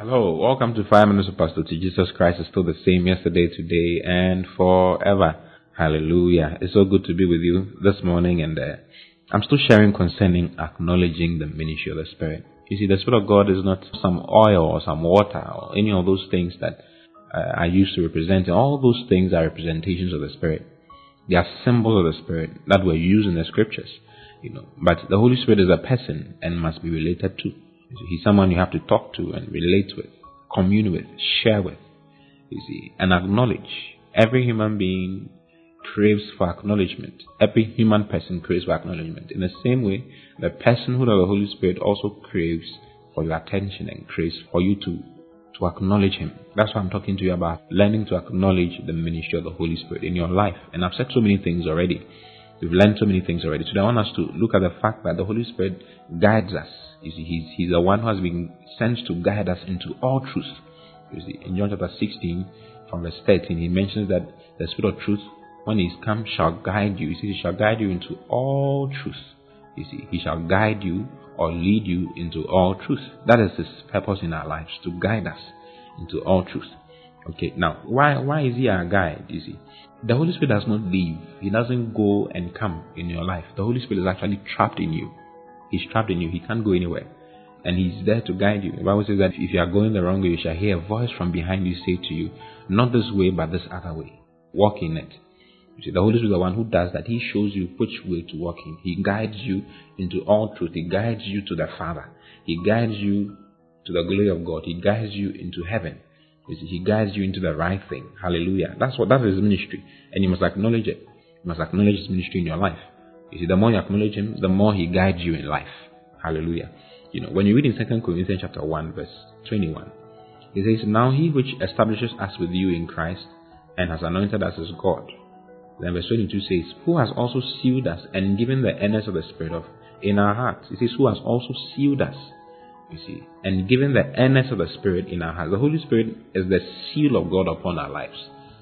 Hello, welcome to 5 Minutes of Pastor T. Jesus Christ is still the same yesterday, today, and forever. Hallelujah. It's so good to be with you this morning, and I'm still sharing concerning acknowledging the ministry of the Spirit. You see, the Spirit of God is not some oil or some water or any of those things that are used to represent. All those things are representations of the Spirit. They are symbols of the Spirit that were used in the Scriptures. But the Holy Spirit is a person and must be related to. He's someone you have to talk to and relate with, commune with, share with, and acknowledge. Every human being craves for acknowledgement. Every human person craves for acknowledgement. In the same way, the personhood of the Holy Spirit also craves for your attention and craves for you to acknowledge Him. That's why I'm talking to you about learning to acknowledge the ministry of the Holy Spirit in your life. And I've said so many things already. We've learned so many things already. Today I want us to look at the fact that the Holy Spirit guides us. He's the one who has been sent to guide us into all truth. In John chapter 16, from verse 13, he mentions that the Spirit of truth, when He is come, shall guide you. He shall guide you into all truth. He shall guide you or lead you into all truth. That is His purpose in our lives, to guide us into all truth. Okay, now, why is He our guide? The Holy Spirit does not leave. He doesn't go and come in your life. The Holy Spirit is actually trapped in you. He's trapped in you. He can't go anywhere. And He's there to guide you. The Bible says that if you are going the wrong way, you shall hear a voice from behind you say to you, not this way, but this other way. Walk in it. The Holy Spirit is the one who does that. He shows you which way to walk in. He guides you into all truth. He guides you to the Father. He guides you to the glory of God. He guides you into heaven. He guides you into the right thing. Hallelujah. That is His ministry. And you must acknowledge it. You must acknowledge His ministry in your life. The more you acknowledge Him, the more He guides you in life. Hallelujah. When you read in 2 Corinthians chapter 1, verse 21, it says, now He which establishes us with you in Christ and has anointed us as God. Then verse 22 says, who has also sealed us and given the earnest of the Spirit in our hearts. It says, who has also sealed us. And given the earnest of the Spirit in our hearts. The Holy Spirit is the seal of God upon our lives.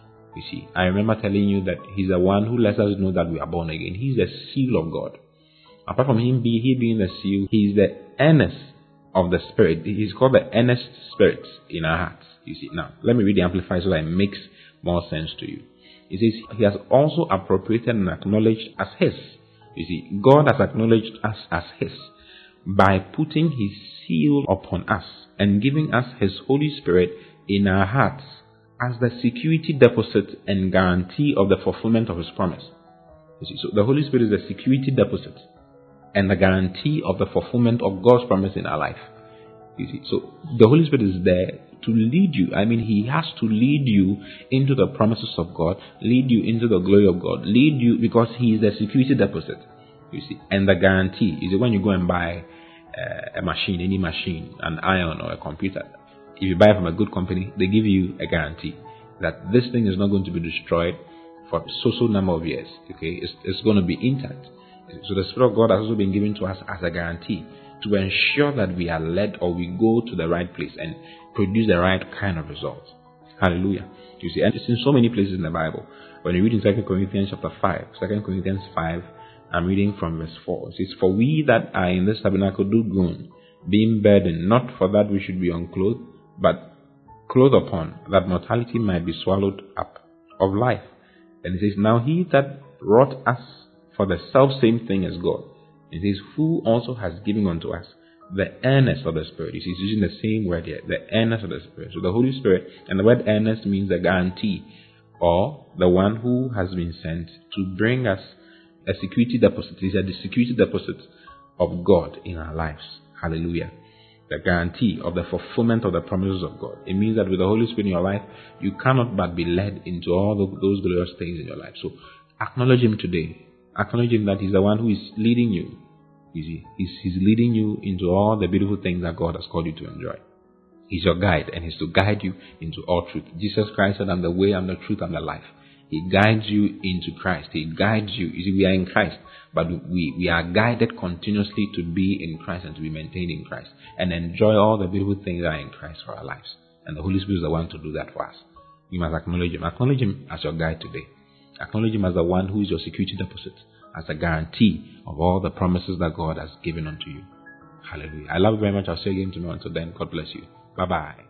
I remember telling you that He's the one who lets us know that we are born again. He's the seal of God. Apart from He being the seal, He's the earnest of the Spirit. He's called the earnest Spirit in our hearts. Now, let me read the Amplified so that it makes more sense to you. It says, He has also appropriated and acknowledged as His. God has acknowledged us as His by putting His seal upon us and giving us His Holy Spirit in our hearts as the security deposit and guarantee of the fulfillment of His promise. So the Holy Spirit is the security deposit and the guarantee of the fulfillment of God's promise in our life. So the Holy Spirit is there to lead you. He has to lead you into the promises of God, lead you into the glory of God, lead you because He is the security deposit. And the guarantee is when you go and buy a machine, any machine, an iron or a computer. If you buy from a good company, they give you a guarantee that this thing is not going to be destroyed for so number of years. It's going to be intact. So the Spirit of God has also been given to us as a guarantee to ensure that we are led or we go to the right place and produce the right kind of results. Hallelujah. And it's in so many places in the Bible. When you read in 2 Corinthians chapter 5, 2 Corinthians 5, I'm reading from verse 4. It says, for we that are in this tabernacle do groan, being burdened, not for that we should be unclothed, but clothed upon, that mortality might be swallowed up of life. And it says, now He that wrought us for the selfsame thing as God. It says, who also has given unto us the earnest of the Spirit. He's using the same word here, the earnest of the Spirit. So the Holy Spirit, and the word earnest means a guarantee, or the one who has been sent to bring us a security deposit. It's the security deposit of God in our lives. Hallelujah. The guarantee of the fulfillment of the promises of God. It means that with the Holy Spirit in your life, you cannot but be led into all those glorious things in your life. So acknowledge Him today. Acknowledge Him that He's the one who is leading you. He's leading you into all the beautiful things that God has called you to enjoy. He's your guide, and He's to guide you into all truth. Jesus Christ said, I'm the way, I'm the truth, I'm the life. He guides you into Christ. He guides you. We are in Christ, but we are guided continuously to be in Christ and to be maintained in Christ and enjoy all the beautiful things that are in Christ for our lives. And the Holy Spirit is the one to do that for us. You must acknowledge Him. Acknowledge Him as your guide today. Acknowledge Him as the one who is your security deposit, as a guarantee of all the promises that God has given unto you. Hallelujah. I love you very much. I'll see you again tomorrow. Until then, God bless you. Bye-bye.